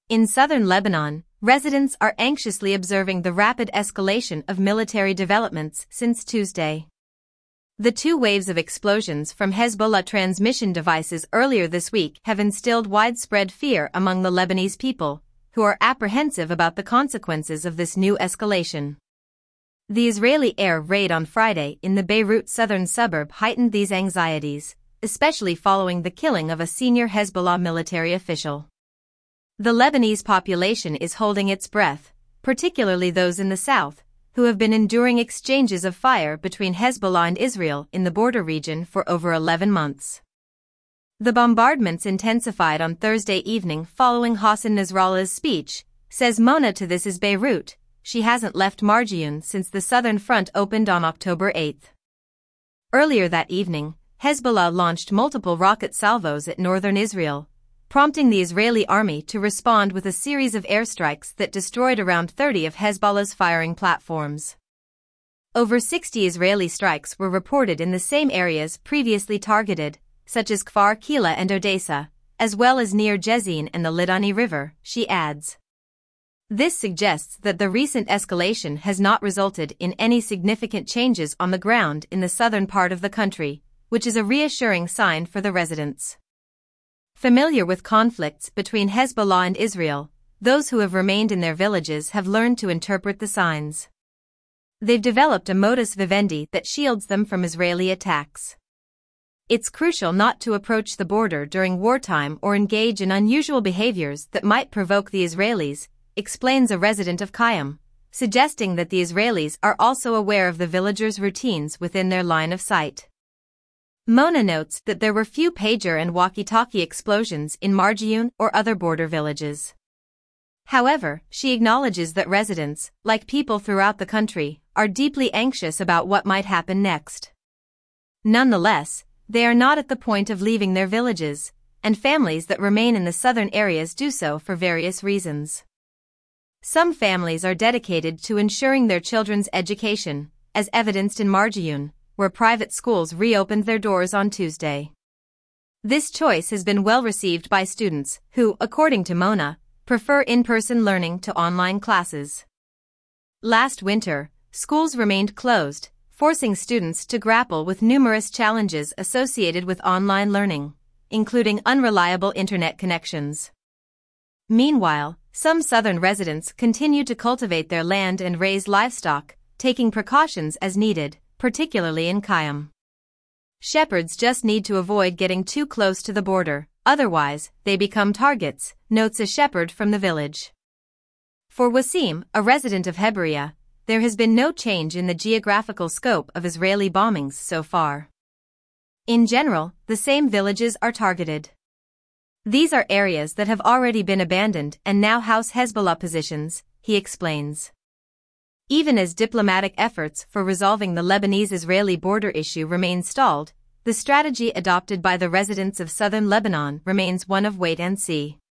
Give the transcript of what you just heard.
In southern Lebanon, residents are anxiously observing the rapid escalation of military developments since Tuesday. The two waves of explosions from Hezbollah transmission devices earlier this week have instilled widespread fear among the Lebanese people, who are apprehensive about the consequences of this new escalation. The Israeli air raid on Friday in the Beirut southern suburb heightened these anxieties, especially following the killing of a senior Hezbollah military official. The Lebanese population is holding its breath, particularly those in the south, who have been enduring exchanges of fire between Hezbollah and Israel in the border region for over 11 months. The bombardments intensified on Thursday evening following Hassan Nasrallah's speech, says Mona to This Is Beirut. She hasn't left Marjioun since the southern front opened on October 8. Earlier that evening, Hezbollah launched multiple rocket salvos at northern Israel, prompting the Israeli army to respond with a series of airstrikes that destroyed around 30 of Hezbollah's firing platforms. Over 60 Israeli strikes were reported in the same areas previously targeted, such as Kfar Kila and Odessa, as well as near Jezin and the Litani River, she adds. This suggests that the recent escalation has not resulted in any significant changes on the ground in the southern part of the country, which is a reassuring sign for the residents. Familiar with conflicts between Hezbollah and Israel, those who have remained in their villages have learned to interpret the signs. They've developed a modus vivendi that shields them from Israeli attacks. It's crucial not to approach the border during wartime or engage in unusual behaviors that might provoke the Israelis, explains a resident of Qayyim, suggesting that the Israelis are also aware of the villagers' routines within their line of sight. Mona notes that there were few pager and walkie-talkie explosions in Marjioun or other border villages. However, she acknowledges that residents, like people throughout the country, are deeply anxious about what might happen next. Nonetheless, they are not at the point of leaving their villages, and families that remain in the southern areas do so for various reasons. Some families are dedicated to ensuring their children's education, as evidenced in Marjioun, where private schools reopened their doors on Tuesday. This choice has been well received by students who, according to Mona, prefer in-person learning to online classes. Last winter, schools remained closed, forcing students to grapple with numerous challenges associated with online learning, including unreliable internet connections. Meanwhile, some southern residents continue to cultivate their land and raise livestock, taking precautions as needed, particularly in Qayyim. Shepherds just need to avoid getting too close to the border, otherwise they become targets, notes a shepherd from the village. For Wasim, a resident of Heberia, there has been no change in the geographical scope of Israeli bombings so far. In general, the same villages are targeted. These are areas that have already been abandoned and now house Hezbollah positions, he explains. Even as diplomatic efforts for resolving the Lebanese-Israeli border issue remain stalled, the strategy adopted by the residents of southern Lebanon remains one of wait and see.